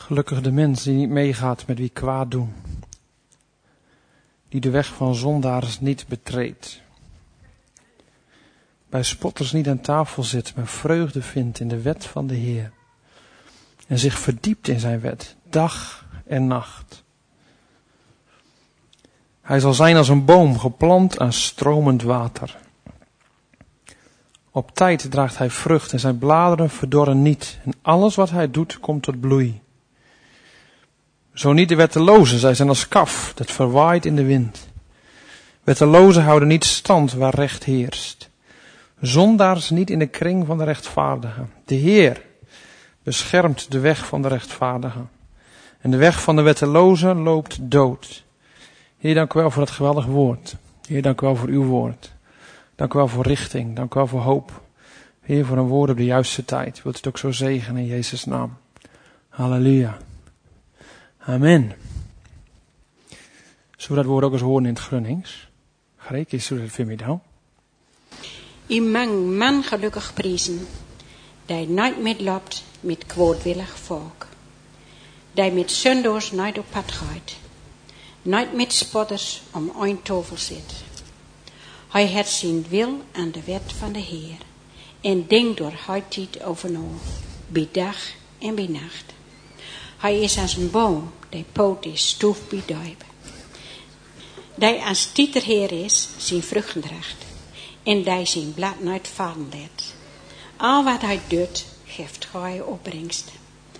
Gelukkig de mens die niet meegaat met wie kwaad doen. Die de weg van zondaars niet betreedt. Bij spotters niet aan tafel zit, maar vreugde vindt in de wet van de Heer. En zich verdiept in zijn wet, dag en nacht. Hij zal zijn als een boom geplant aan stromend water. Op tijd draagt hij vrucht en zijn bladeren verdorren niet. En alles wat hij doet komt tot bloei. Zo niet de wettelozen, zij zijn als kaf dat verwaait in de wind. Wettelozen houden niet stand waar recht heerst. Zondaars niet in de kring van de rechtvaardigen. De Heer beschermt de weg van de rechtvaardigen. En de weg van de wettelozen loopt dood. Heer, dank u wel voor het geweldig woord. Heer, dank u wel voor uw woord. Dank u wel voor richting. Dank u wel voor hoop. Heer, voor een woord op de juiste tijd. Wilt u het ook zo zegenen in Jezus' naam. Halleluja. Amen. Zullen we dat woord ook eens horen in het Grunnings? Greg, is het voor mij dan? I mang man gelukkig prijzen, die nooit meeloopt met kwaadwillig volk. Die met zondaars nooit op pad gaat. Nooit met spotters om een tafel zit. Hij heeft zijn wil aan de wet van de Heer. En denkt door tijd over na, bij dag en bij nacht. Hij is als een boom, die poot is stoef bij duip. Die als tieterheer is, zijn vruchten draagt. En die zijn blad nooit vallen laat. Al wat hij doet, geeft hij opbrengst.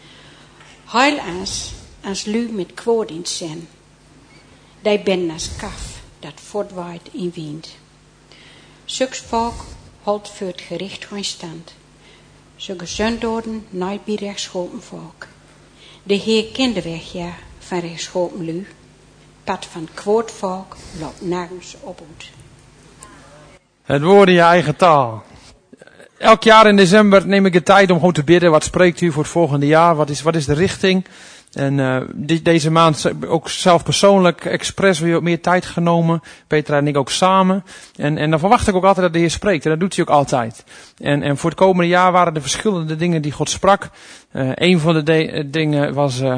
Heil als lu met kwaad in zijn. Die ben als kaf, dat voortwaait in wind. Zulks volk houdt voor het gericht gewoon stand. Zulke zondaden nooit bij rechtschopen volk. De Heer kent de weg, ja, van rechtschopen lu. Pad van kwaad volk loopt nergens op uit. Het woord in je eigen taal. Elk jaar in december neem ik de tijd om gewoon te bidden. Wat spreekt u voor het volgende jaar? Wat is de richting? En deze maand ook zelf persoonlijk expres weer meer tijd genomen. Petra en ik ook samen. En dan verwacht ik ook altijd dat de Heer spreekt. En dat doet hij ook altijd. En voor het komende jaar waren er verschillende dingen die God sprak. Een van de dingen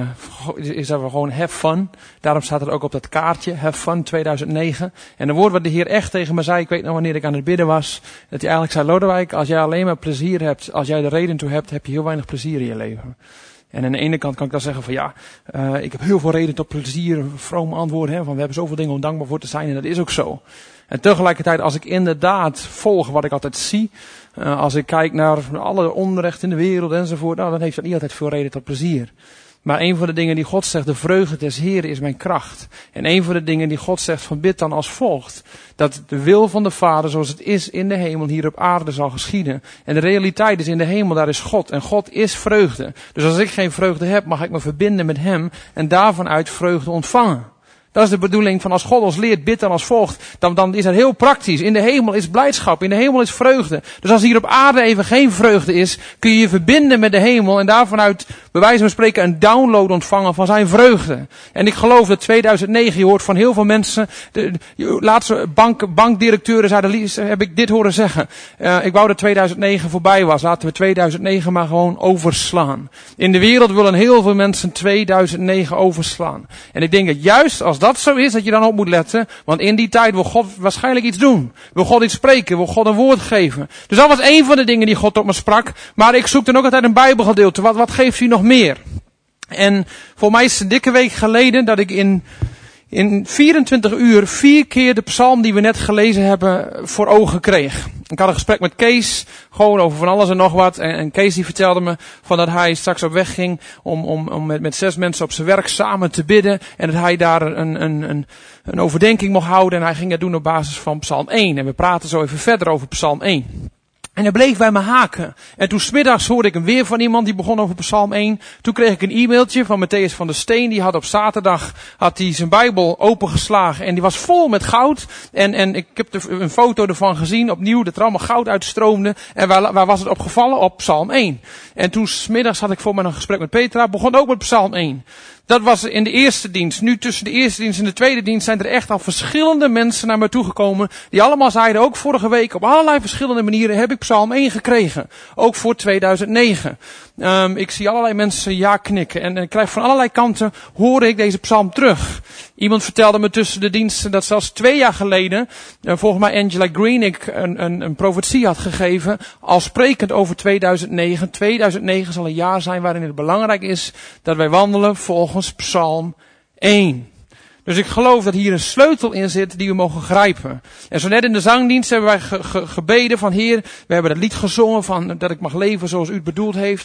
is dat we gewoon have fun. Daarom staat het ook op dat kaartje. Have fun 2009. En een woord wat de Heer echt tegen me zei. Ik weet nog wanneer ik aan het bidden was. Dat hij eigenlijk zei, Lodewijk, als jij alleen maar plezier hebt. Als jij de reden toe hebt, heb je heel weinig plezier in je leven. En aan de ene kant kan ik dan zeggen van ja, ik heb heel veel reden tot plezier, een vroom antwoord, van we hebben zoveel dingen om dankbaar voor te zijn en dat is ook zo. En tegelijkertijd als ik inderdaad volg wat ik altijd zie, als ik kijk naar alle onrecht in de wereld enzovoort, nou, dan heeft dat niet altijd veel reden tot plezier. Maar een van de dingen die God zegt, de vreugde des Heren is mijn kracht. En een van de dingen die God zegt, van bid dan als volgt. Dat de wil van de Vader zoals het is in de hemel hier op aarde zal geschieden. En de realiteit is in de hemel, daar is God. En God is vreugde. Dus als ik geen vreugde heb, mag ik me verbinden met Hem. En daarvan uit vreugde ontvangen. Dat is de bedoeling van als God ons leert, bid dan als volgt. Dan is het heel praktisch. In de hemel is blijdschap. In de hemel is vreugde. Dus als hier op aarde even geen vreugde is, kun je je verbinden met de hemel. En daarvan uit, bij wijze van spreken, een download ontvangen van zijn vreugde. En ik geloof dat 2009, je hoort van heel veel mensen. De laatste bankdirecteuren zeiden, heb ik dit horen zeggen. Ik wou dat 2009 voorbij was. Laten we 2009 maar gewoon overslaan. In de wereld willen heel veel mensen 2009 overslaan. En ik denk dat juist als dat zo is, dat je dan op moet letten. Want in die tijd wil God waarschijnlijk iets doen. Wil God iets spreken. Wil God een woord geven. Dus dat was één van de dingen die God tot me sprak. Maar ik zoek dan ook altijd een Bijbelgedeelte. Wat geeft u nog meer? En voor mij is het een dikke week geleden dat ik in 24 uur 4 keer de psalm die we net gelezen hebben voor ogen kreeg. Ik had een gesprek met Kees, gewoon over van alles en nog wat. En Kees die vertelde me van dat hij straks op weg ging om met 6 mensen op zijn werk samen te bidden. En dat hij daar een overdenking mocht houden. En hij ging dat doen op basis van psalm 1. En we praten zo even verder over psalm 1. En hij bleef bij me haken. En toen 's middags hoorde ik hem weer van iemand die begon over psalm 1. Toen kreeg ik een e-mailtje van Matthäus van der Steen. Die had op zaterdag zijn Bijbel opengeslagen. En die was vol met goud. En ik heb een foto ervan gezien opnieuw. Dat er allemaal goud uitstroomde. En waar was het opgevallen? Op psalm 1. En toen 's middags had ik voor me een gesprek met Petra. Begon ook met psalm 1. Dat was in de eerste dienst. Nu tussen de eerste dienst en de tweede dienst zijn er echt al verschillende mensen naar me toegekomen. Die allemaal zeiden, ook vorige week op allerlei verschillende manieren heb ik psalm 1 gekregen. Ook voor 2009. Ik zie allerlei mensen ja knikken. En ik krijg van allerlei kanten, hoor ik deze psalm terug. Iemand vertelde me tussen de diensten dat zelfs 2 jaar geleden, volgens mij Angela Green, een profetie had gegeven, al sprekend over 2009. 2009 zal een jaar zijn waarin het belangrijk is dat wij wandelen volgens psalm 1. Dus ik geloof dat hier een sleutel in zit die we mogen grijpen. En zo net in de zangdienst hebben wij gebeden van Heer, we hebben het lied gezongen van dat ik mag leven zoals u het bedoeld heeft.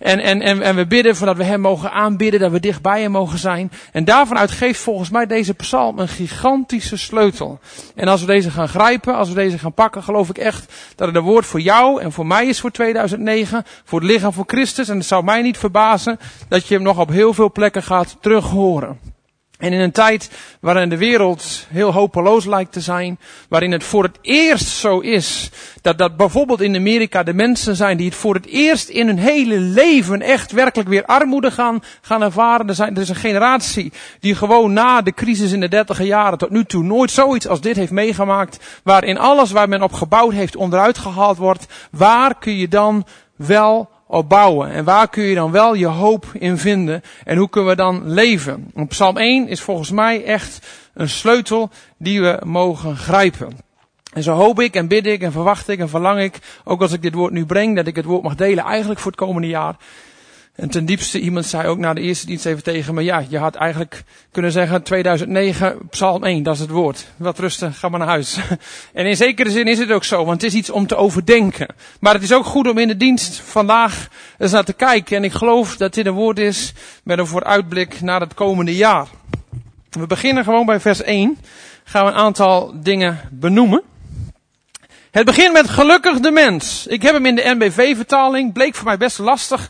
En we bidden van dat we hem mogen aanbidden, dat we dicht bij hem mogen zijn. En daarvan uit geeft volgens mij deze psalm een gigantische sleutel. En als we deze gaan grijpen, als we deze gaan pakken, geloof ik echt dat het een woord voor jou en voor mij is voor 2009. Voor het lichaam van Christus. En het zou mij niet verbazen dat je hem nog op heel veel plekken gaat terughoren. En in een tijd waarin de wereld heel hopeloos lijkt te zijn, waarin het voor het eerst zo is, dat bijvoorbeeld in Amerika de mensen zijn die het voor het eerst in hun hele leven echt werkelijk weer armoede gaan ervaren. Er is een generatie die gewoon na de crisis in de 30e jaren tot nu toe nooit zoiets als dit heeft meegemaakt, waarin alles waar men op gebouwd heeft onderuit gehaald wordt. Waar kun je dan wel op bouwen? En waar kun je dan wel je hoop in vinden? En hoe kunnen we dan leven? En Psalm 1 is volgens mij echt een sleutel die we mogen grijpen. En zo hoop ik en bid ik en verwacht ik en verlang ik, ook als ik dit woord nu breng, dat ik het woord mag delen eigenlijk voor het komende jaar. En ten diepste, iemand zei ook na de eerste dienst even tegen me, ja, je had eigenlijk kunnen zeggen 2009, Psalm 1, dat is het woord. Wat rusten, ga maar naar huis. En in zekere zin is het ook zo, want het is iets om te overdenken. Maar het is ook goed om in de dienst vandaag eens naar te kijken. En ik geloof dat dit een woord is met een vooruitblik naar het komende jaar. We beginnen gewoon bij vers 1. Gaan we een aantal dingen benoemen. Het begint met gelukkig de mens. Ik heb hem in de NBV-vertaling, bleek voor mij best lastig.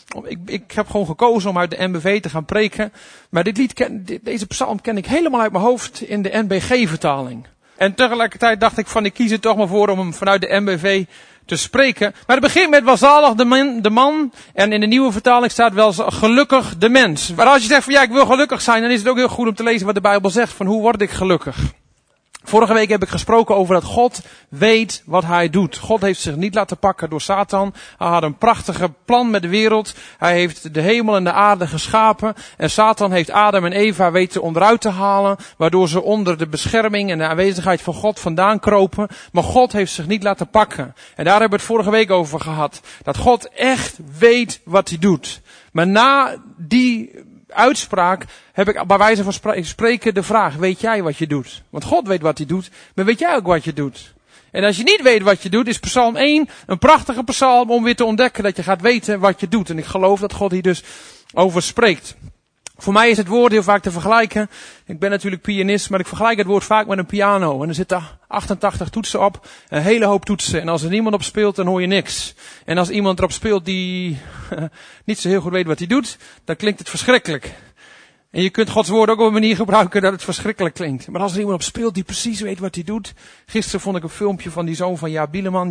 Ik heb gewoon gekozen om uit de NBV te gaan preken. Maar deze psalm ken ik helemaal uit mijn hoofd in de NBG-vertaling. En tegelijkertijd dacht ik van, ik kies er toch maar voor om hem vanuit de NBV te spreken. Maar het begint met welzalig de man. En in de nieuwe vertaling staat wel gelukkig de mens. Maar als je zegt van ja, ik wil gelukkig zijn, dan is het ook heel goed om te lezen wat de Bijbel zegt. Van hoe word ik gelukkig? Vorige week heb ik gesproken over dat God weet wat hij doet. God heeft zich niet laten pakken door Satan. Hij had een prachtige plan met de wereld. Hij heeft de hemel en de aarde geschapen. En Satan heeft Adam en Eva weten onderuit te halen. Waardoor ze onder de bescherming en de aanwezigheid van God vandaan kropen. Maar God heeft zich niet laten pakken. En daar hebben we het vorige week over gehad. Dat God echt weet wat hij doet. Maar na die uitspraak heb ik bij wijze van spreken de vraag, weet jij wat je doet? Want God weet wat hij doet, maar weet jij ook wat je doet? En als je niet weet wat je doet, is Psalm 1 een prachtige psalm om weer te ontdekken dat je gaat weten wat je doet. En ik geloof dat God hier dus over spreekt. Voor mij is het woord heel vaak te vergelijken. Ik ben natuurlijk pianist, maar ik vergelijk het woord vaak met een piano. En er zitten 88 toetsen op, een hele hoop toetsen. En als er niemand op speelt, dan hoor je niks. En als iemand erop speelt die niet zo heel goed weet wat hij doet, dan klinkt het verschrikkelijk. En je kunt Gods woord ook op een manier gebruiken dat het verschrikkelijk klinkt. Maar als er iemand op speelt die precies weet wat hij doet. Gisteren vond ik een filmpje van die zoon van Jaap Bieleman,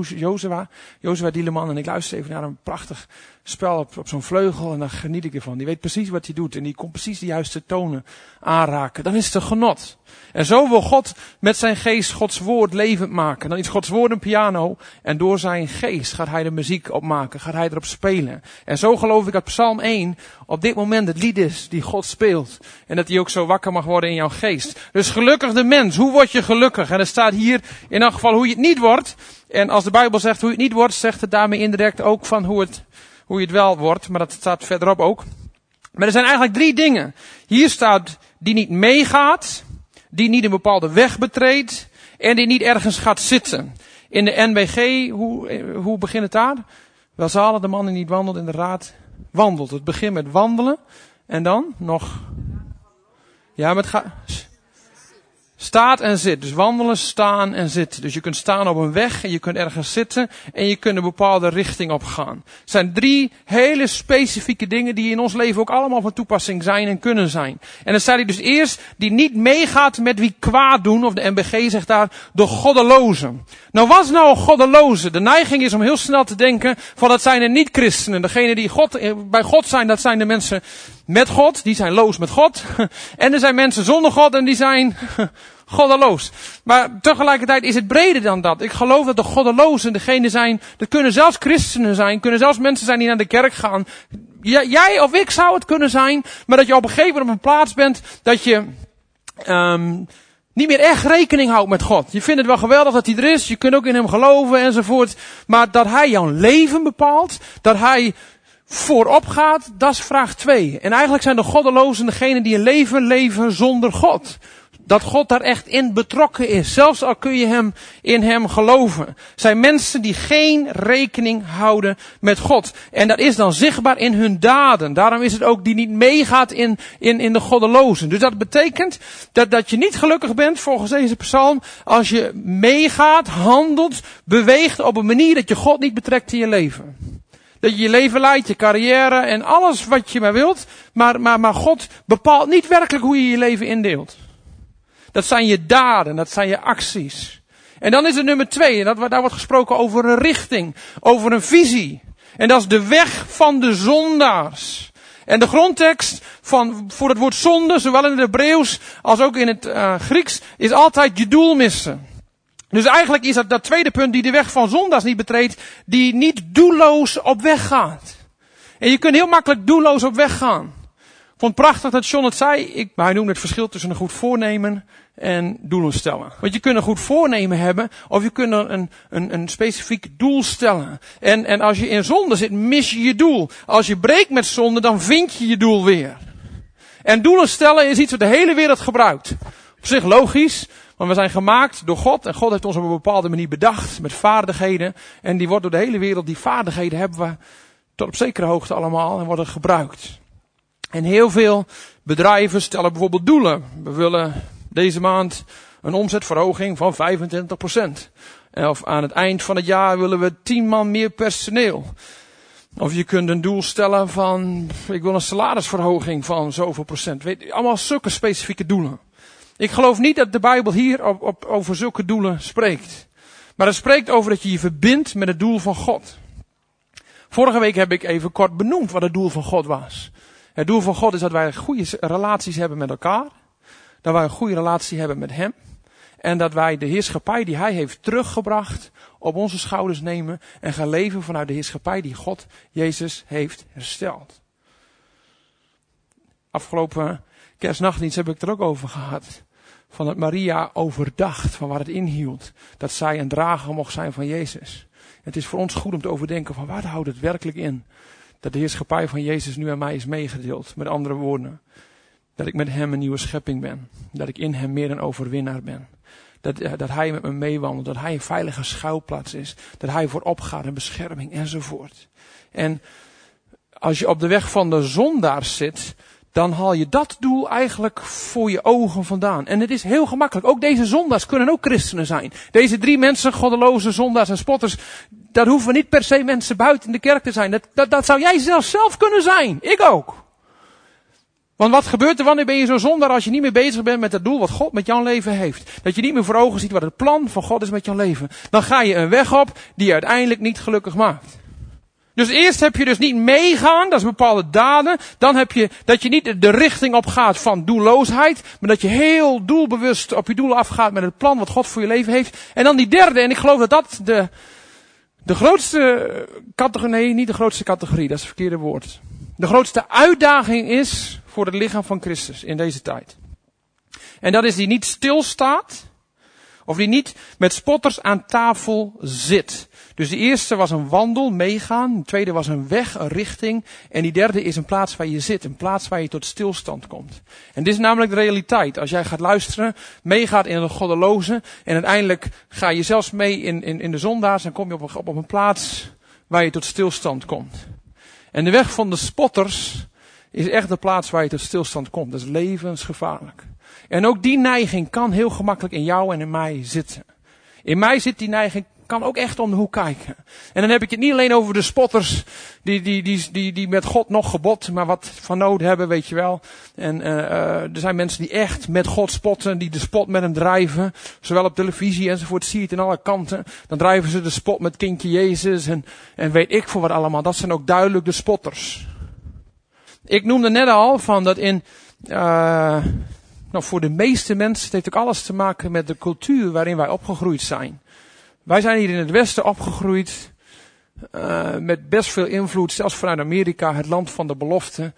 Jozua Dieleman. En ik luister even naar een prachtig spel op zo'n vleugel en dan geniet ik ervan. Die weet precies wat hij doet en die kon precies de juiste tonen aanraken. Dan is het een genot. En zo wil God met zijn geest Gods woord levend maken. Dan is Gods woord een piano en door zijn geest gaat hij de muziek opmaken, gaat hij erop spelen. En zo geloof ik dat Psalm 1 op dit moment het lied is die God speelt. En dat hij ook zo wakker mag worden in jouw geest. Dus gelukkig de mens. Hoe word je gelukkig? En er staat hier in elk geval hoe je het niet wordt. En als de Bijbel zegt hoe je het niet wordt, zegt het daarmee indirect ook van hoe je het wel wordt. Maar dat staat verderop ook. Maar er zijn eigenlijk 3 dingen. Hier staat die niet meegaat, die niet een bepaalde weg betreedt en die niet ergens gaat zitten. In de NBG, hoe begint het daar? Welzalig de man die niet wandelt in de raad wandelt. Het begint met wandelen en dan nog. Ja, met staat en zit. Dus wandelen, staan en zitten. Dus je kunt staan op een weg en je kunt ergens zitten en je kunt een bepaalde richting op gaan. Het zijn 3 hele specifieke dingen die in ons leven ook allemaal van toepassing zijn en kunnen zijn. En dan staat hij dus eerst die niet meegaat met wie kwaad doen, of de NBG zegt daar, de goddelozen. Nou, wat is nou een goddeloze? De neiging is om heel snel te denken van dat zijn de niet-christenen. Degenen die bij God zijn, dat zijn de mensen met God, die zijn loos met God. En er zijn mensen zonder God en die zijn goddeloos. Maar tegelijkertijd is het breder dan dat. Ik geloof dat de goddelozen degene zijn, dat kunnen zelfs christenen zijn, kunnen zelfs mensen zijn die naar de kerk gaan. Jij of ik zou het kunnen zijn, maar dat je op een gegeven moment op een plaats bent dat je niet meer echt rekening houdt met God. Je vindt het wel geweldig dat hij er is, je kunt ook in hem geloven enzovoort. Maar dat hij jouw leven bepaalt, dat hij voorop gaat, dat is vraag 2. En eigenlijk zijn de goddelozen degenen die een leven leven zonder God. Dat God daar echt in betrokken is. Zelfs al kun je in hem geloven. Zijn mensen die geen rekening houden met God. En dat is dan zichtbaar in hun daden. Daarom is het ook die niet meegaat in de goddelozen. Dus dat betekent dat je niet gelukkig bent volgens deze psalm. Als je meegaat, handelt, beweegt op een manier dat je God niet betrekt in je leven. Dat je je leven leidt, je carrière en alles wat je maar wilt. Maar God bepaalt niet werkelijk hoe je je leven indeelt. Dat zijn je daden, dat zijn je acties. En dan is het nummer 2, en daar wordt gesproken over een richting, over een visie. En dat is de weg van de zondaars. En de grondtekst voor het woord zonde, zowel in het Hebreeuws als ook in het Grieks, is altijd je doel missen. Dus eigenlijk is dat tweede punt die de weg van zondaars niet betreedt, die niet doelloos op weg gaat. En je kunt heel makkelijk doelloos op weg gaan. Ik vond het prachtig dat John het zei, maar hij noemde het verschil tussen een goed voornemen en doelen stellen. Want je kunt een goed voornemen hebben, of je kunt een specifiek doel stellen. En als je in zonde zit, mis je je doel. Als je breekt met zonde, dan vind je je doel weer. En doelen stellen is iets wat de hele wereld gebruikt. Op zich logisch, want we zijn gemaakt door God. En God heeft ons op een bepaalde manier bedacht, met vaardigheden. En die worden door de hele wereld, die vaardigheden hebben we tot op zekere hoogte allemaal en worden gebruikt. En heel veel bedrijven stellen bijvoorbeeld doelen. We willen deze maand een omzetverhoging van 25%. Of aan het eind van het jaar willen we 10 man meer personeel. Of je kunt een doel stellen van, ik wil een salarisverhoging van zoveel procent. Allemaal zulke specifieke doelen. Ik geloof niet dat de Bijbel hier over zulke doelen spreekt. Maar het spreekt over dat je je verbindt met het doel van God. Vorige week heb ik even kort benoemd wat het doel van God was. Het doel van God is dat wij goede relaties hebben met elkaar. Dat wij een goede relatie hebben met hem. En dat wij de heerschappij die hij heeft teruggebracht op onze schouders nemen. En gaan leven vanuit de heerschappij die God, Jezus, heeft hersteld. Afgelopen kerstnachtdienst heb ik het er ook over gehad. Van dat Maria overdacht van waar het inhield. Dat zij een drager mocht zijn van Jezus. Het is voor ons goed om te overdenken van waar houdt het werkelijk in. Dat de heerschappij van Jezus nu aan mij is meegedeeld. Met andere woorden. Dat ik met hem een nieuwe schepping ben. Dat ik in hem meer een overwinnaar ben. Dat hij met me meewandelt. Dat hij een veilige schuilplaats is. Dat hij voorop gaat in bescherming enzovoort. En als je op de weg van de zondaars zit, dan haal je dat doel eigenlijk voor je ogen vandaan. En het is heel gemakkelijk. Ook deze zondaars kunnen ook christenen zijn. Deze 3 mensen, goddeloze zondaars en spotters, dat hoeven niet per se mensen buiten de kerk te zijn. Dat zou jij zelf kunnen zijn. Ik ook. Want wat gebeurt er wanneer ben je zo zondaar als je niet meer bezig bent met het doel wat God met jouw leven heeft? Dat je niet meer voor ogen ziet wat het plan van God is met jouw leven. Dan ga je een weg op die je uiteindelijk niet gelukkig maakt. Dus eerst heb je dus niet meegaan, dat is bepaalde daden. Dan heb je dat je niet de richting op gaat van doelloosheid. Maar dat je heel doelbewust op je doel afgaat met het plan wat God voor je leven heeft. En dan die derde, en ik geloof dat dat de grootste categorie, nee niet de grootste categorie, dat is het verkeerde woord. De grootste uitdaging is voor het lichaam van Christus in deze tijd. En dat is die niet stilstaat. Of die niet met spotters aan tafel zit. Dus de eerste was een wandel, meegaan. De tweede was een weg, een richting. En die derde is een plaats waar je zit. Een plaats waar je tot stilstand komt. En dit is namelijk de realiteit. Als jij gaat luisteren, meegaat in de goddeloze. En uiteindelijk ga je zelfs mee in de zondaars. Dan kom je op een plaats waar je tot stilstand komt. En de weg van de spotters is echt de plaats waar je tot stilstand komt. Dat is levensgevaarlijk. En ook die neiging kan heel gemakkelijk in jou en in mij zitten. In mij zit die neiging, kan ook echt om de hoek kijken. En dan heb ik het niet alleen over de spotters die met God nog gebod, maar wat van nood hebben, weet je wel. En er zijn mensen die echt met God spotten, die de spot met hem drijven. Zowel op televisie enzovoort, zie je het aan alle kanten. Dan drijven ze de spot met kindje Jezus en weet ik voor wat allemaal. Dat zijn ook duidelijk de spotters. Ik noemde net al van dat voor de meeste mensen, het heeft ook alles te maken met de cultuur waarin wij opgegroeid zijn. Wij zijn hier in het Westen opgegroeid met best veel invloed, zelfs vanuit Amerika, het land van de belofte.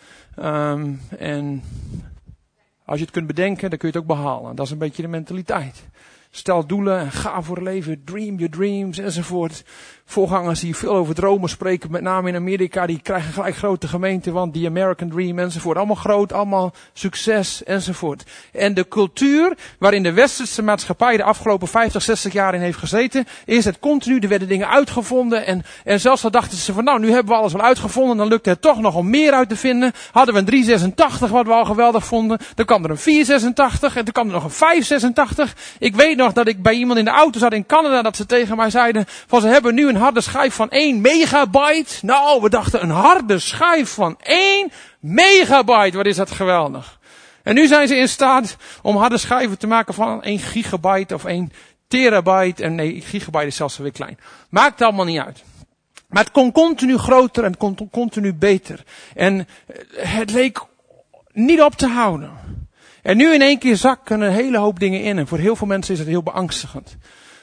En als je het kunt bedenken, dan kun je het ook behalen. Dat is een beetje de mentaliteit. Stel doelen en ga voor het leven, dream your dreams enzovoort. Voorgangers die veel over dromen spreken, met name in Amerika, die krijgen gelijk grote gemeenten, want die American Dream enzovoort. Allemaal groot, allemaal succes enzovoort. En de cultuur waarin de westerse maatschappij de afgelopen 50, 60 jaar in heeft gezeten, is het continu, er werden dingen uitgevonden en zelfs dan dachten ze van nou, nu hebben we alles wel uitgevonden, dan lukte het toch nog om meer uit te vinden. Hadden we een 386 wat we al geweldig vonden, dan kwam er een 486 en toen kwam er nog een 586. Ik weet nog dat ik bij iemand in de auto zat in Canada, dat ze tegen mij zeiden van ze hebben nu een harde schijf van 1 megabyte. Nou, we dachten een harde schijf van 1 megabyte. Wat is dat geweldig. En nu zijn ze in staat om harde schijven te maken van 1 gigabyte of 1 terabyte. En nee, gigabyte is zelfs weer klein. Maakt allemaal niet uit. Maar het kon continu groter en het kon continu beter. En het leek niet op te houden. En nu in één keer zakken een hele hoop dingen in. En voor heel veel mensen is het heel beangstigend.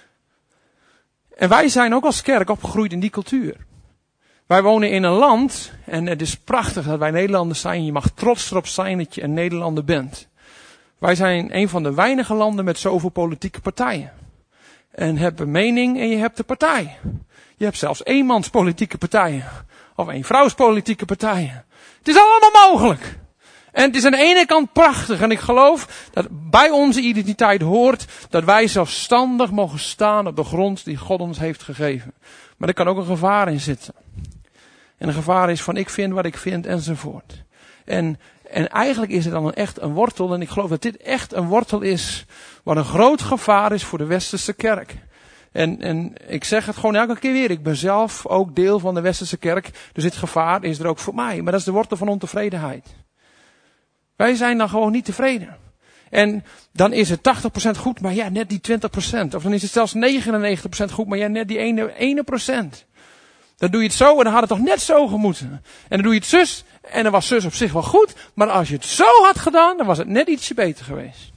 En wij zijn ook als kerk opgegroeid in die cultuur. Wij wonen in een land, en het is prachtig dat wij Nederlanders zijn. Je mag trots erop zijn dat je een Nederlander bent. Wij zijn een van de weinige landen met zoveel politieke partijen. En hebben mening en je hebt de partij. Je hebt zelfs eenmans politieke partijen. Of eenvrouws politieke partijen. Het is allemaal mogelijk. En het is aan de ene kant prachtig. En ik geloof dat bij onze identiteit hoort dat wij zelfstandig mogen staan op de grond die God ons heeft gegeven. Maar er kan ook een gevaar in zitten. En een gevaar is van ik vind wat ik vind enzovoort. En eigenlijk is het dan echt een wortel. En ik geloof dat dit echt een wortel is wat een groot gevaar is voor de westerse kerk. En ik zeg het gewoon elke keer weer. Ik ben zelf ook deel van de westerse kerk. Dus dit gevaar is er ook voor mij. Maar dat is de wortel van ontevredenheid. Wij zijn dan gewoon niet tevreden. En dan is het 80% goed, maar ja, net die 20%. Of dan is het zelfs 99% goed, maar ja, net die ene procent. Dan doe je het zo en dan had het toch net zo gemoeten. En dan doe je het zus en dan was zus op zich wel goed. Maar als je het zo had gedaan, dan was het net ietsje beter geweest.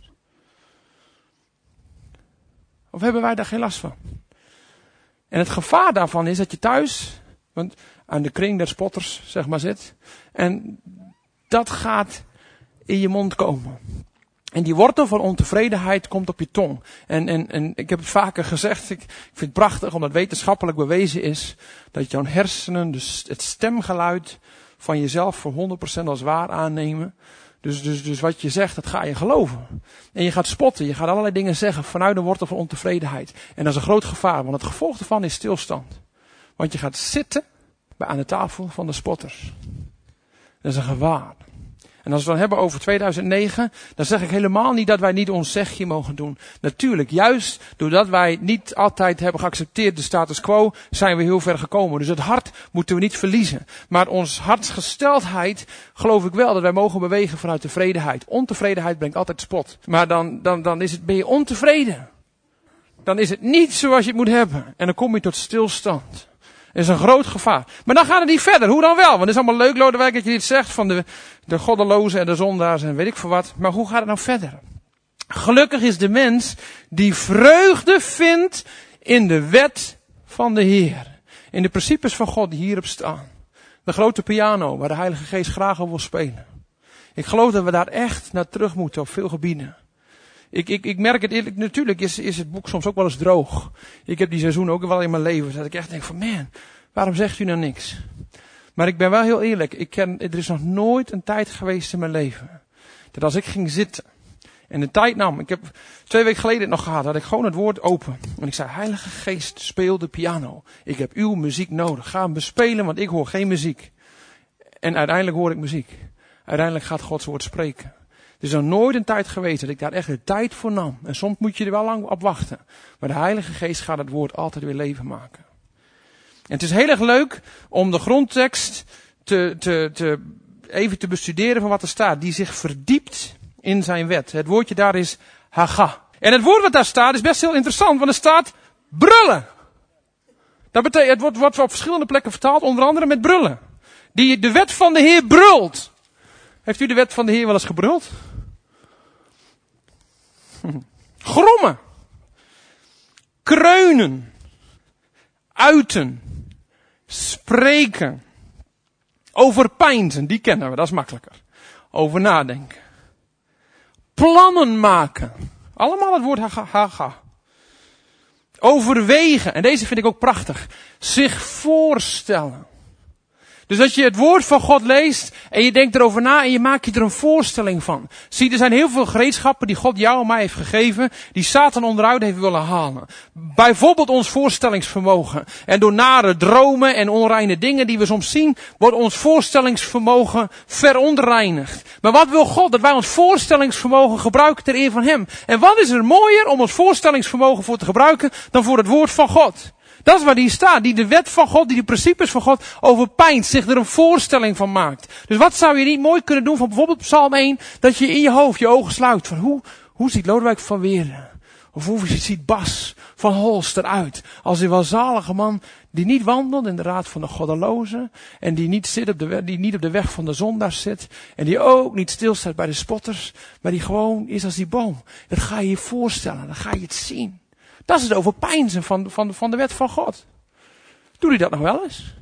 Of hebben wij daar geen last van? En het gevaar daarvan is dat je thuis, want aan de kring der spotters, zeg maar, zit. En dat gaat in je mond komen. En die wortel van ontevredenheid komt op je tong. En ik heb het vaker gezegd, ik vind het prachtig omdat wetenschappelijk bewezen is dat jouw hersenen dus het stemgeluid van jezelf voor 100% als waar aannemen. Dus wat je zegt, dat ga je geloven. En je gaat spotten, je gaat allerlei dingen zeggen vanuit de wortel van ontevredenheid. En dat is een groot gevaar, want het gevolg daarvan is stilstand. Want je gaat zitten aan de tafel van de spotters. Dat is een gevaar. En als we het dan hebben over 2009, dan zeg ik helemaal niet dat wij niet ons zegje mogen doen. Natuurlijk, juist doordat wij niet altijd hebben geaccepteerd de status quo, zijn we heel ver gekomen. Dus het hart moeten we niet verliezen. Maar ons hartsgesteldheid, geloof ik wel dat wij mogen bewegen vanuit tevredenheid. Ontevredenheid brengt altijd spot. Maar dan ben je ontevreden. Dan is het niet zoals je het moet hebben. En dan kom je tot stilstand. Dat is een groot gevaar. Maar dan gaat het niet verder. Hoe dan wel? Want het is allemaal leuk, Lodewijk, dat je dit zegt van de goddelozen en de zondaars en weet ik veel wat. Maar hoe gaat het nou verder? Gelukkig is de mens die vreugde vindt in de wet van de Heer. In de principes van God die hierop staan. De grote piano waar de Heilige Geest graag op wil spelen. Ik geloof dat we daar echt naar terug moeten op veel gebieden. Ik merk het eerlijk, natuurlijk is het boek soms ook wel eens droog. Ik heb die seizoen ook wel in mijn leven, dat ik echt denk van man, waarom zegt u nou niks? Maar ik ben wel heel eerlijk, er is nog nooit een tijd geweest in mijn leven, dat als ik ging zitten en de tijd nam, ik heb 2 weken geleden het nog gehad, had ik gewoon het woord open. En ik zei, Heilige Geest, speel de piano. Ik heb uw muziek nodig, ga hem bespelen, want ik hoor geen muziek. En uiteindelijk hoor ik muziek. Uiteindelijk gaat Gods woord spreken. Er is nog nooit een tijd geweest dat ik daar echt de tijd voor nam. En soms moet je er wel lang op wachten. Maar de Heilige Geest gaat het woord altijd weer leven maken. En het is heel erg leuk om de grondtekst even te bestuderen van wat er staat. Die zich verdiept in zijn wet. Het woordje daar is haga. En het woord wat daar staat is best heel interessant. Want er staat brullen. Dat betekent, het wordt op verschillende plekken vertaald. Onder andere met brullen. Die de wet van de Heer brult. Heeft u de wet van de Heer wel eens gebruld? Grommen. Kreunen. Uiten. Spreken. Overpeinzen, die kennen we, dat is makkelijker. Over nadenken. Plannen maken. Allemaal het woord haga. Overwegen, en deze vind ik ook prachtig. Zich voorstellen. Dus als je het woord van God leest en je denkt erover na en je maakt je er een voorstelling van. Zie, er zijn heel veel gereedschappen die God jou en mij heeft gegeven, die Satan onderuit heeft willen halen. Bijvoorbeeld ons voorstellingsvermogen. En door nare dromen en onreine dingen die we soms zien, wordt ons voorstellingsvermogen verontreinigd. Maar wat wil God? Dat wij ons voorstellingsvermogen gebruiken ter eer van Hem. En wat is er mooier om ons voorstellingsvermogen voor te gebruiken dan voor het woord van God? Dat is waar die staat, die de wet van God, die de principes van God overpijnt, zich er een voorstelling van maakt. Dus wat zou je niet mooi kunnen doen van bijvoorbeeld Psalm 1, dat je in je hoofd je ogen sluit van hoe ziet Lodewijk van Weerden? Of hoe ziet Bas van Holst eruit? Als die welzalige man die niet wandelt in de raad van de goddelozen en die niet op de weg van de zondaars zit en die ook niet stilstaat bij de spotters, maar die gewoon is als die boom. Dat ga je je voorstellen, dan ga je het zien. Dat is het overpeinzen van de wet van God. Doe je dat nog wel eens?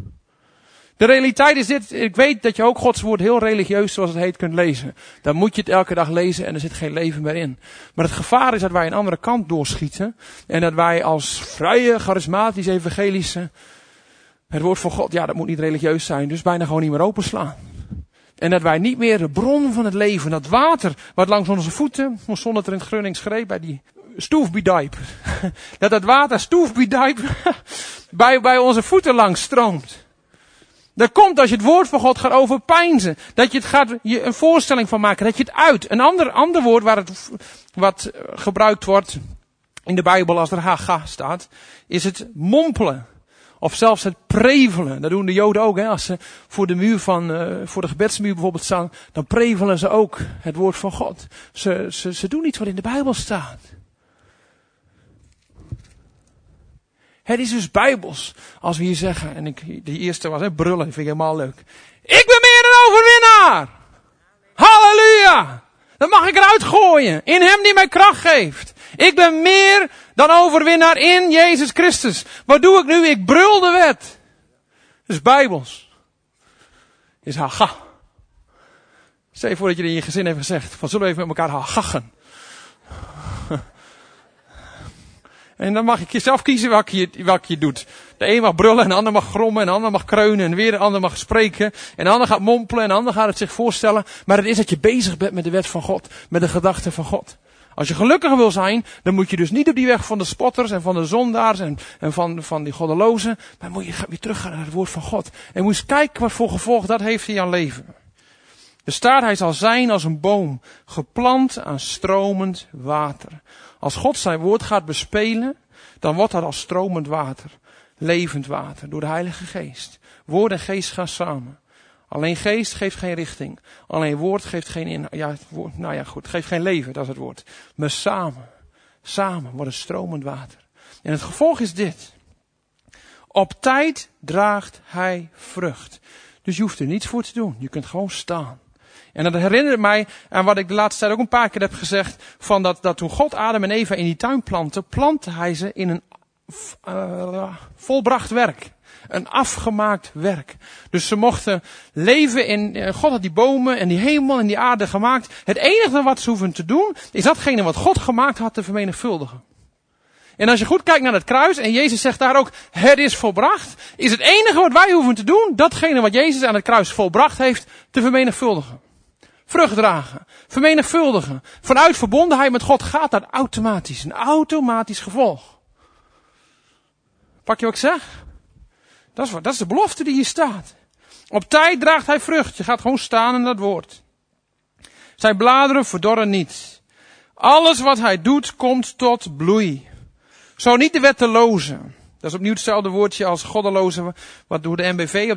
De realiteit is dit. Ik weet dat je ook Gods woord heel religieus, zoals het heet, kunt lezen. Dan moet je het elke dag lezen en er zit geen leven meer in. Maar het gevaar is dat wij een andere kant doorschieten. En dat wij als vrije, charismatisch, evangelische, het woord van God, ja, dat moet niet religieus zijn. Dus bijna gewoon niet meer openslaan. En dat wij niet meer de bron van het leven, dat water wat langs onze voeten, ons stond het er in het Grunnings schreef bij die stoefbidijp. Dat water stoefbidijp bij onze voeten langs stroomt. Dat komt als je het woord van God gaat overpeinzen. Dat je je een voorstelling van maken. Dat je het uit. Een ander woord wat gebruikt wordt in de Bijbel als er haga staat, is het mompelen. Of zelfs het prevelen. Dat doen de Joden ook. Hè? Als ze voor de muur voor de gebedsmuur bijvoorbeeld staan, dan prevelen ze ook het woord van God. Ze doen iets wat in de Bijbel staat. Het is dus bijbels. Als we hier zeggen, en die eerste was brullen, dat vind ik helemaal leuk. Ik ben meer dan overwinnaar. Halleluja. Dat mag ik eruit gooien. In Hem die mij kracht geeft. Ik ben meer dan overwinnaar in Jezus Christus. Wat doe ik nu? Ik brul de wet. Dus bijbels. Is haga. Stel je voor dat je in je gezin heeft gezegd, van zullen we even met elkaar hagachen. En dan mag je zelf kiezen welke je doet. De een mag brullen, en de ander mag grommen, en de ander mag kreunen, en weer de ander mag spreken. En de ander gaat mompelen, en de ander gaat het zich voorstellen. Maar het is dat je bezig bent met de wet van God, met de gedachten van God. Als je gelukkiger wil zijn, dan moet je dus niet op die weg van de spotters en van de zondaars en van die goddelozen. Maar moet je weer teruggaan naar het woord van God. En moet eens kijken wat voor gevolg dat heeft in jouw leven. Er staat, hij zal zijn als een boom, geplant aan stromend water. Als God zijn woord gaat bespelen, dan wordt dat als stromend water. Levend water, door de Heilige Geest. Woord en geest gaan samen. Alleen geest geeft geen richting. Alleen woord geeft geen geeft geen leven, dat is het woord. Maar samen wordt het stromend water. En het gevolg is dit. Op tijd draagt hij vrucht. Dus je hoeft er niets voor te doen. Je kunt gewoon staan. En dat herinnert mij aan wat ik de laatste tijd ook een paar keer heb gezegd. Van dat toen God Adam en Eva in die tuin plantte hij ze in een volbracht werk. Een afgemaakt werk. Dus ze mochten leven in, God had die bomen en die hemel en die aarde gemaakt. Het enige wat ze hoeven te doen, is datgene wat God gemaakt had te vermenigvuldigen. En als je goed kijkt naar het kruis, en Jezus zegt daar ook, het is volbracht, is het enige wat wij hoeven te doen, datgene wat Jezus aan het kruis volbracht heeft, te vermenigvuldigen. Vrucht dragen, vermenigvuldigen. Vanuit verbondenheid met God gaat dat automatisch, een automatisch gevolg. Pak je wat ik zeg? Dat is de belofte die hier staat. Op tijd draagt hij vrucht. Je gaat gewoon staan in dat woord. Zijn bladeren verdorren niet. Alles wat hij doet komt tot bloei. Zo niet de wetteloze. Dat is opnieuw hetzelfde woordje als goddeloze. Wat door de NBV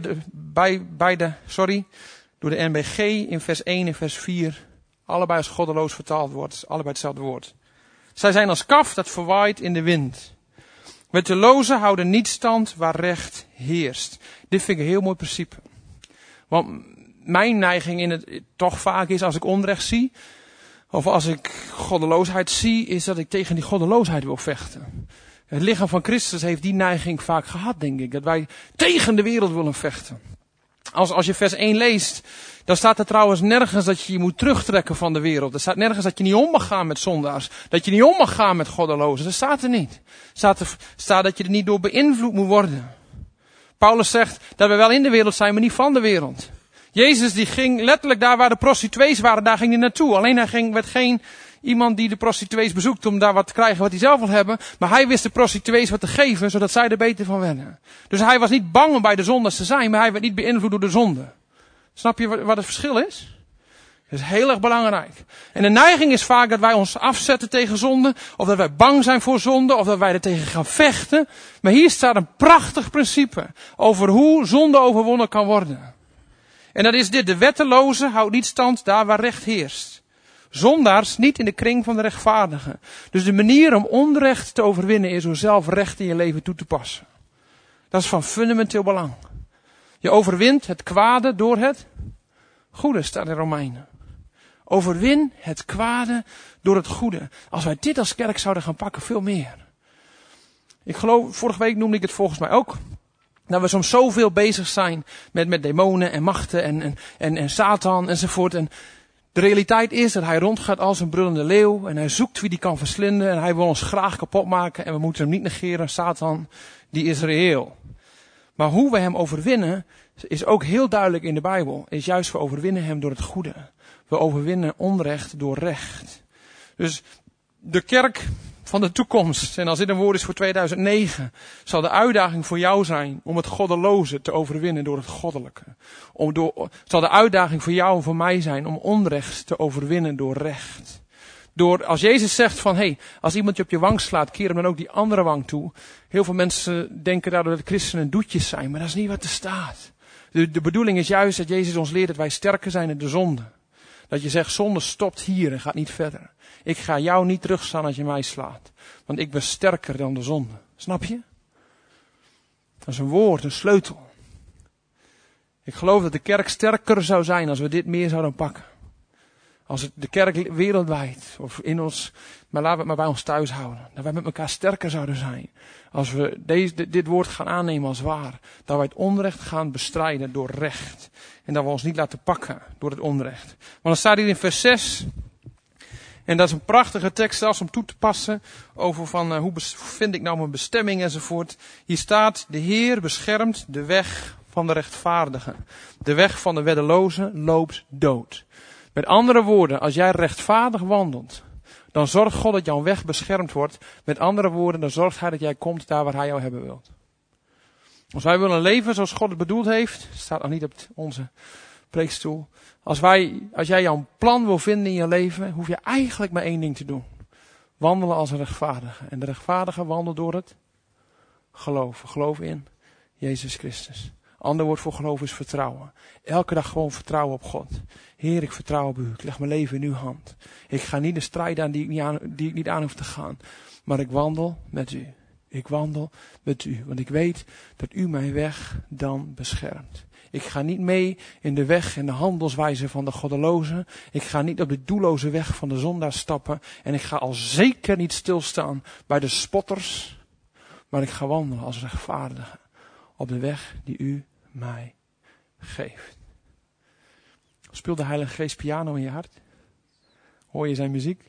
door de NBG in vers 1 en vers 4. Allebei als goddeloos vertaald wordt. Het is allebei hetzelfde woord. Zij zijn als kaf dat verwaait in de wind. Wettelozen houden niet stand waar recht heerst. Dit vind ik een heel mooi principe. Want mijn neiging in het toch vaak is als ik onrecht zie, of als ik goddeloosheid zie, is dat ik tegen die goddeloosheid wil vechten. Het lichaam van Christus heeft die neiging vaak gehad, denk ik. Dat wij tegen de wereld willen vechten. Als je vers 1 leest, dan staat er trouwens nergens dat je je moet terugtrekken van de wereld. Er staat nergens dat je niet om mag gaan met zondaars. Dat je niet om mag gaan met goddelozen. Dat staat er niet. Staat dat je er niet door beïnvloed moet worden. Paulus zegt dat we wel in de wereld zijn, maar niet van de wereld. Jezus die ging letterlijk daar waar de prostituees waren, daar ging hij naartoe. Alleen hij werd geen iemand die de prostituees bezoekt om daar wat te krijgen wat hij zelf wil hebben. Maar hij wist de prostituees wat te geven, zodat zij er beter van werden. Dus hij was niet bang om bij de zondaars te zijn, maar hij werd niet beïnvloed door de zonde. Snap je wat het verschil is? Dat is heel erg belangrijk. En de neiging is vaak dat wij ons afzetten tegen zonde, of dat wij bang zijn voor zonde, of dat wij er tegen gaan vechten. Maar hier staat een prachtig principe over hoe zonde overwonnen kan worden. En dat is dit: de wetteloze houdt niet stand daar waar recht heerst. Zondaars niet in de kring van de rechtvaardigen. Dus de manier om onrecht te overwinnen is door zelf recht in je leven toe te passen. Dat is van fundamenteel belang. Je overwint het kwade door het goede, staat in Romeinen. Overwin het kwade door het goede. Als wij dit als kerk zouden gaan pakken, veel meer. Ik geloof, vorige week noemde ik het volgens mij ook, dat we soms zoveel bezig zijn met demonen en machten en Satan enzovoort. En de realiteit is dat hij rondgaat als een brullende leeuw en hij zoekt wie die kan verslinden en hij wil ons graag kapot maken en we moeten hem niet negeren. Satan, die is reëel. Maar hoe we hem overwinnen is ook heel duidelijk in de Bijbel. Is juist we overwinnen hem door het goede. We overwinnen onrecht door recht. Dus de kerk van de toekomst, en als dit een woord is voor 2009, zal de uitdaging voor jou zijn om het goddeloze te overwinnen door het goddelijke. Zal de uitdaging voor jou en voor mij zijn om onrecht te overwinnen door recht. Als Jezus zegt van, hey, als iemand je op je wang slaat, keer hem dan ook die andere wang toe. Heel veel mensen denken daardoor dat christenen doetjes zijn, maar dat is niet wat er staat. De bedoeling is juist dat Jezus ons leert dat wij sterker zijn in de zonde. Dat je zegt, zonde stopt hier en gaat niet verder. Ik ga jou niet terugstaan als je mij slaat. Want ik ben sterker dan de zonde. Snap je? Dat is een woord, een sleutel. Ik geloof dat de kerk sterker zou zijn als we dit meer zouden pakken. Als de kerk wereldwijd, of in ons, maar laten we het maar bij ons thuis houden. Dat wij met elkaar sterker zouden zijn. Als we dit woord gaan aannemen als waar. Dat wij het onrecht gaan bestrijden door recht. En dat we ons niet laten pakken door het onrecht. Want dan staat hier in vers 6. En dat is een prachtige tekst zelfs om toe te passen. Over van hoe vind ik nou mijn bestemming enzovoort. Hier staat: de Heer beschermt de weg van de rechtvaardigen. De weg van de weddeloze loopt dood. Met andere woorden, als jij rechtvaardig wandelt, dan zorgt God dat jouw weg beschermd wordt. Met andere woorden, dan zorgt hij dat jij komt daar waar hij jou hebben wilt. Als wij willen leven zoals God het bedoeld heeft, staat nog niet op onze preekstoel. Als jij jouw plan wil vinden in je leven, hoef je eigenlijk maar één ding te doen. Wandelen als een rechtvaardige. En de rechtvaardige wandelt door het geloof. Geloof in Jezus Christus. Ander woord voor geloof is vertrouwen. Elke dag gewoon vertrouwen op God. Heer, ik vertrouw op u. Ik leg mijn leven in uw hand. Ik ga niet de strijd aan die ik niet aan hoef te gaan. Maar ik wandel met u. Ik wandel met u. Want ik weet dat u mijn weg dan beschermt. Ik ga niet mee in de weg en de handelswijze van de goddelozen. Ik ga niet op de doelloze weg van de zondaar stappen. En ik ga al zeker niet stilstaan bij de spotters. Maar ik ga wandelen als rechtvaardige. Op de weg die u mij geeft. Speelt de Heilige Geest piano in je hart? Hoor je zijn muziek?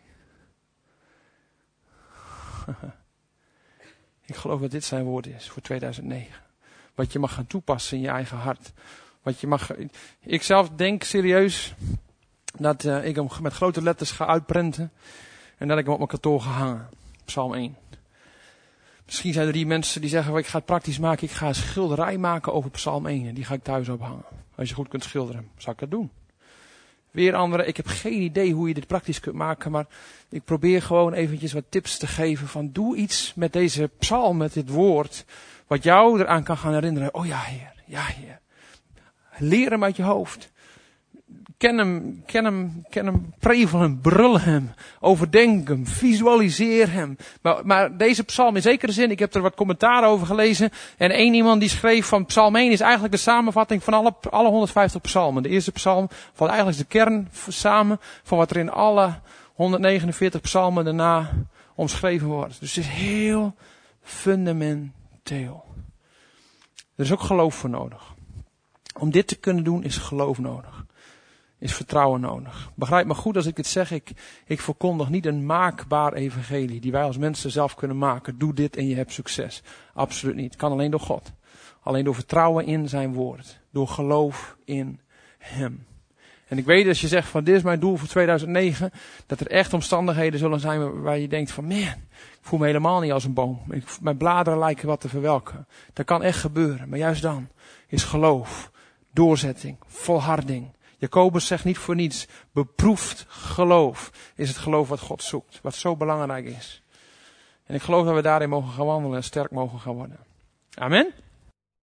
Ik geloof dat dit zijn woord is voor 2009. Wat je mag gaan toepassen in je eigen hart. Ik zelf denk serieus dat ik hem met grote letters ga uitprenten. En dat ik hem op mijn kantoor ga hangen. Psalm 1. Misschien zijn er die mensen die zeggen, ik ga het praktisch maken. Ik ga een schilderij maken over Psalm 1. En die ga ik thuis ophangen. Als je goed kunt schilderen, zou ik dat doen. Weer anderen, ik heb geen idee hoe je dit praktisch kunt maken. Maar ik probeer gewoon eventjes wat tips te geven. Van doe iets met deze psalm, met dit woord. Wat jou eraan kan gaan herinneren. Oh ja Heer, ja Heer. Leer hem uit je hoofd. ken hem prevelen, brul hem, overdenk hem, visualiseer hem. Maar deze psalm in zekere zin, ik heb er wat commentaar over gelezen. En één iemand die schreef van psalm 1 is eigenlijk de samenvatting van alle 150 psalmen. De eerste psalm valt eigenlijk de kern samen van wat er in alle 149 psalmen daarna omschreven wordt. Dus het is heel fundamenteel. Er is ook geloof voor nodig. Om dit te kunnen doen is geloof nodig. Is vertrouwen nodig. Begrijp me goed als ik het zeg. Ik verkondig niet een maakbaar evangelie die wij als mensen zelf kunnen maken. Doe dit en je hebt succes. Absoluut niet. Het kan alleen door God. Alleen door vertrouwen in zijn woord. Door geloof in hem. En ik weet als je zegt van dit is mijn doel voor 2009. Dat er echt omstandigheden zullen zijn waar je denkt van man. Ik voel me helemaal niet als een boom. Mijn bladeren lijken wat te verwelken. Dat kan echt gebeuren. Maar juist dan is geloof, doorzetting, volharding. Jacobus zegt niet voor niets. Beproefd geloof is het geloof wat God zoekt. Wat zo belangrijk is. En ik geloof dat we daarin mogen gaan wandelen en sterk mogen gaan worden. Amen.